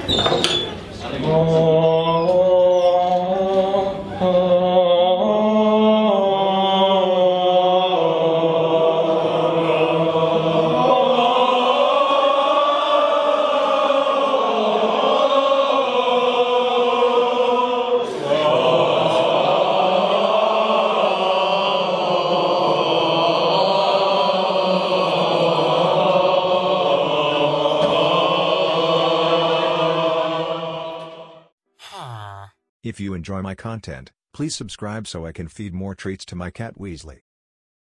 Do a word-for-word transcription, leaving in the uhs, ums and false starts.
If you enjoy my content, please subscribe so I can feed more treats to my cat Weasley.